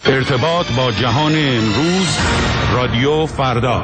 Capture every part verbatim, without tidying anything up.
ارتباط با جهان امروز، رادیو فردا.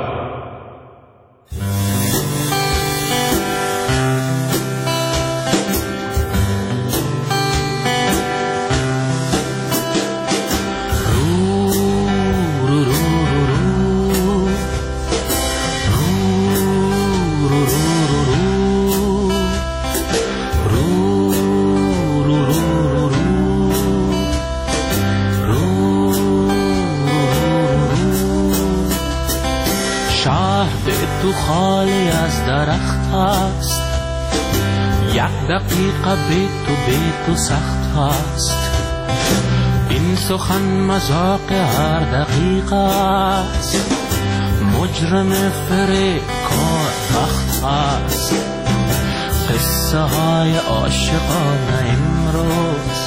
تو خالی از درخت است، یک دقیقه بی تو بی تو سخت است. این سخن مذاق هر دقیقه است، مجرم فریب کار بخت است. قصه های عاشقانه امروز،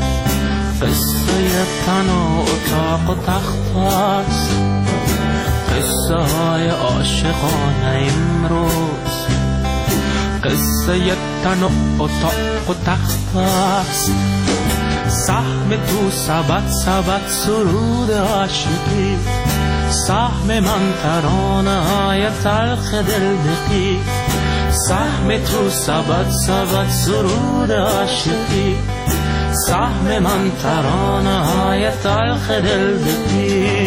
قصه تن و اتاق و تخت است. قصه های عاشقانه امروز، قصه تن و اتاق و تخت است. سهم تو سبد سبد سرود عاشقی، سهم من ترانه های تلخ دلدقی. سهم تو سبد سبد سرود عاشقی، سهم من ترانه های تلخ دلدقی.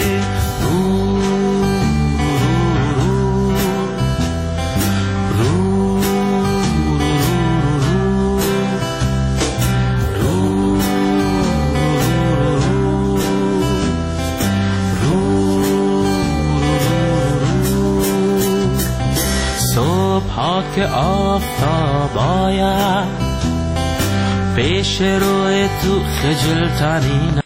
صبح که آفتاب آید، پیش روی تو خجل ترین